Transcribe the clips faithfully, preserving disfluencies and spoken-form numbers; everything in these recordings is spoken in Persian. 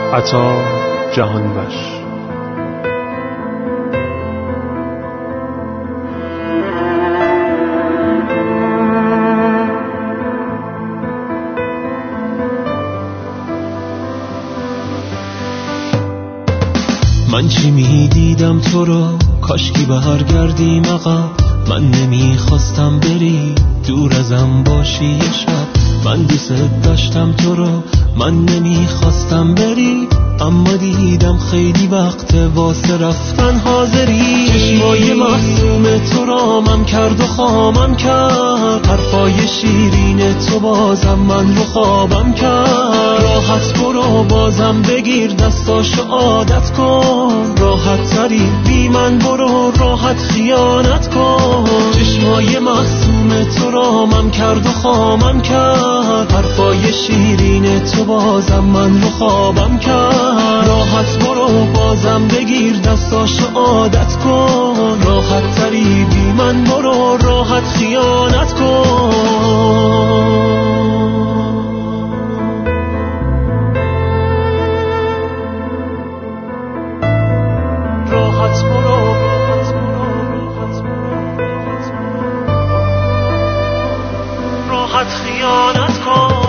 عطا جهانبخش. من چی میدیدم تو رو، کاشکی برگردیم عقب. من نمیخواستم بری، دور ازم باشی یه شب. من دوست داشتم تو رو، من نمیخواستم بری، اما دیدم خیلی وقت واسه رفتن حاضری. چشمای معصوم تو رامم کرد و خامم کرد، حرفای شیرین تو بازم من رو خوابم کرد. راحت برو بازم بگیر دستاشو عادت کن، راحت تری بی من برو راحت خیانت کن. چشمای معصوم تو رامم کرد و خامم کرد، حرفای شیرین تو بازم من رو خوابم کرد. راحت برو بازم بگیر دستاشو عادت کن، راحت تری بی من برو راحت خیانت کن. راحت برو راحت برو راحت برو راحت خیانت کن.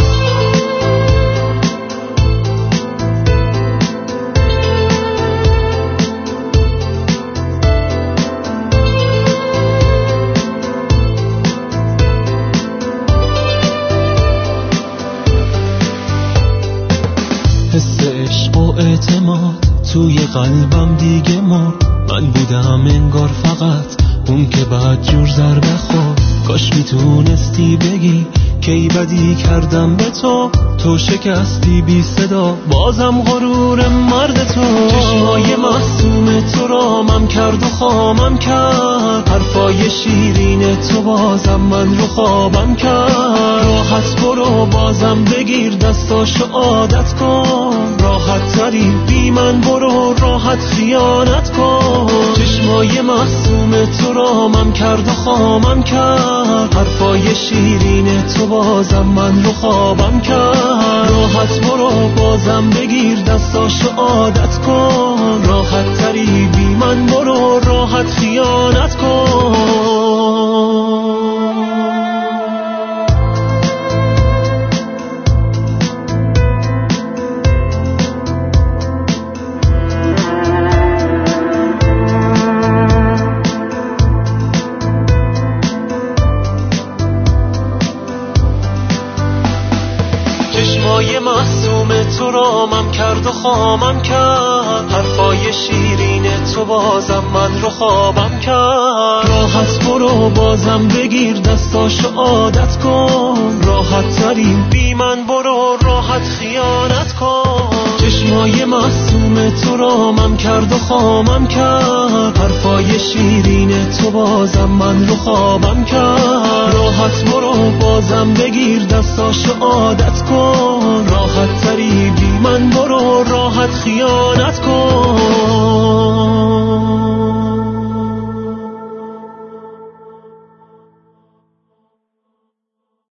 حس عشق و اعتماد توی قلبم دیگه مرد. من بودم انگار فقط اون که بعد جور ضربه خورد. کاش میتونستی بگی کی بدی کردم به تو، تو شکستی بی صدا بازم غرور مرد تو. چشمای معصوم تو رامم کرد و خامم کرد، حرفای شیرین تو بازم من رو خوابم کرد. راحت برو بازم بگیر دستاشو عادت کن، راحت تری بی من برو راحت خیانت کن. چشمای معصوم تو رامم کرد و خامم کرد، حرفای شیرین تو بازم من رو خوابم کرد. راحت برو بازم بگیر دستاشو عادت کن، راحت تری بی من برو راحت خیانت کن. چشمای معصوم تو رامم کرد و خامم کرد، حرفای شیرین تو بازم من رو خوابم کرد. راحت برو بازم بگیر دستاشو عادت کن، راحت تری بی من برو راحت خیانت کن. چشمای معصوم تو رامم کرد و خامم کرد، حرفای شیرین تو بازم من رو خوابم کرد. راحت برو بازم بگیر دستاشو عادت کن، راحت